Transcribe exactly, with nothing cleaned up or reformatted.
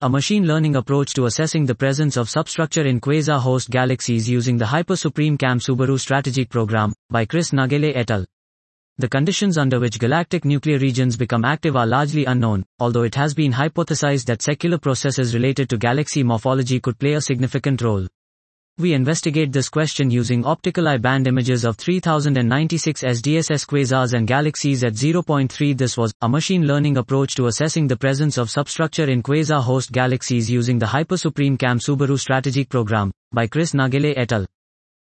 A machine learning approach to assessing the presence of substructure in quasar-host galaxies using the Hyper-Supreme CAM-Subaru strategic program, by Chris Nagele et al. The conditions under which galactic nuclear regions become active are largely unknown, although it has been hypothesized that secular processes related to galaxy morphology could play a significant role. We investigate this question using optical I-band images of three thousand ninety-six S D S S quasars and galaxies at zero point three. This was a machine learning approach to assessing the presence of substructure in quasar-host galaxies using the Hyper-Supreme CAM-Subaru strategic program, by Chris Nagele et al.